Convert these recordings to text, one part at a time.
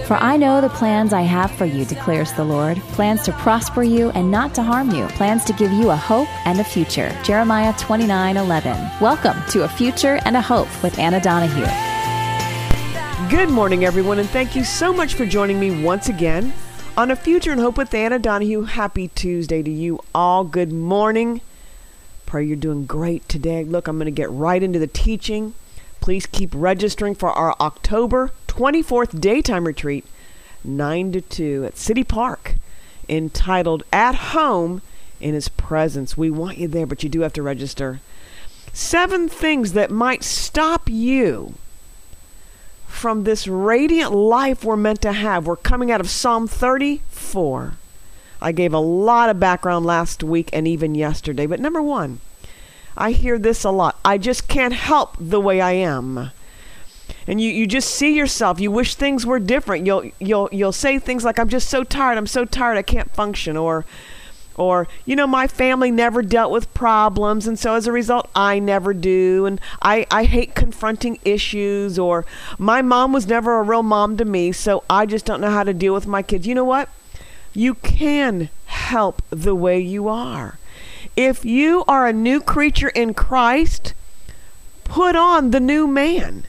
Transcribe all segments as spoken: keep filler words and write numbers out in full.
For I know the plans I have for you, declares the Lord, plans to prosper you and not to harm you, plans to give you a hope and a future. Jeremiah twenty-nine eleven. Welcome to A Future and a Hope with Anna Donahue. Good morning, everyone, and thank you so much for joining me once again on A Future and Hope with Anna Donahue. Happy Tuesday to you all. Good morning. Pray you're doing great today. Look, I'm going to get right into the teaching. Please keep registering for our October twenty-fourth daytime retreat, nine to two at City Park, entitled At Home in His Presence. We want you there, but you do have to register. Seven things that might stop you from this radiant life we're meant to have. We're coming out of Psalm thirty-four. I gave a lot of background last week and even yesterday. But number one, I hear this a lot. I just can't help the way I am. And you, you just see yourself. You wish things were different. You'll you'll you'll say things like, I'm just so tired. I'm so tired I can't function. Or Or, you know, my family never dealt with problems, and so as a result, I never do. And I, I hate confronting issues. Or my mom was never a real mom to me, so I just don't know how to deal with my kids. You know what? You can help the way you are. If you are a new creature in Christ, put on the new man.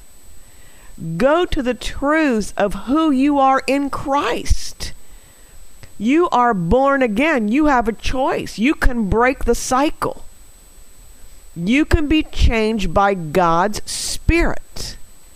Go to the truths of who you are in Christ. You are born again. You have a choice. You can break the cycle. You can be changed by God's Spirit.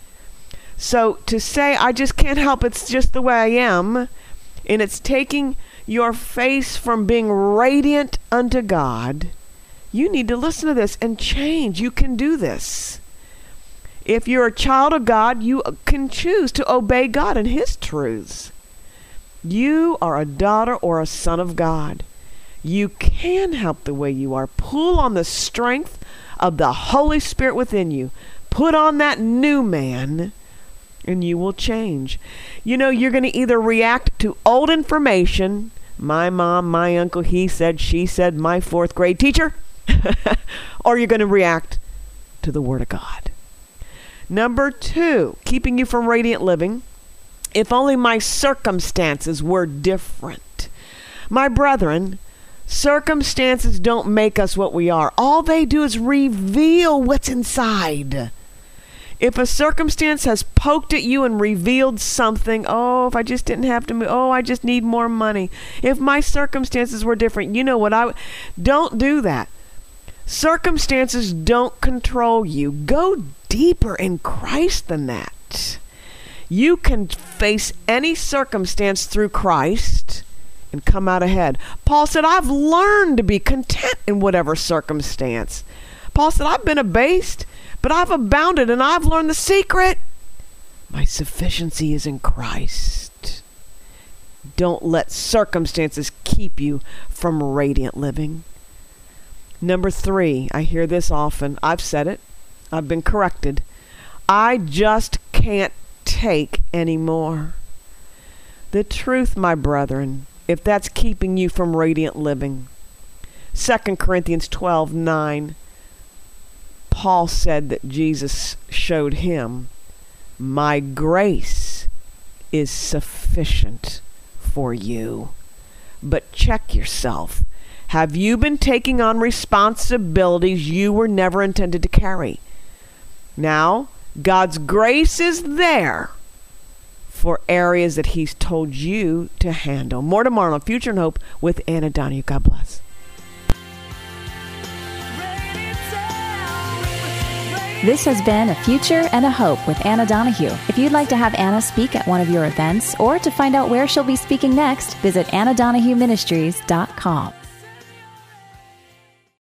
So to say, I just can't help, it's just the way I am, and it's taking your face from being radiant unto God, you need to listen to this and change. You can do this. If you're a child of God, you can choose to obey God and His truths. You are a daughter or a son of God. You can help the way you are. Pull on the strength of the Holy Spirit within you. Put on that new man, and you will change. You know, you're going to either react to old information, my mom, my uncle, he said, she said, my fourth grade teacher, or you're going to react to the Word of God. Number two, keeping you from radiant living. If only my circumstances were different. My brethren, circumstances don't make us what we are. All they do is reveal what's inside. If a circumstance has poked at you and revealed something, oh, if I just didn't have to move, oh, I just need more money. If my circumstances were different, you know what? I don't do that. Circumstances don't control you. Go deeper in Christ than that. You can face any circumstance through Christ and come out ahead. Paul said, I've learned to be content in whatever circumstance. Paul said, I've been abased, but I've abounded, and I've learned the secret. My sufficiency is in Christ. Don't let circumstances keep you from radiant living. Number three, I hear this often. I've said it. I've been corrected. I just can't take anymore. The truth, my brethren, if that's keeping you from radiant living. Second Corinthians twelve nine, Paul said that Jesus showed him, my grace is sufficient for you. But check yourself. Have you been taking on responsibilities you were never intended to carry? Now, God's grace is there for areas that He's told you to handle. More tomorrow on Future and Hope with Anna Donahue. God bless. This has been A Future and a Hope with Anna Donahue. If you'd like to have Anna speak at one of your events or to find out where she'll be speaking next, visit anna donahue ministries dot com.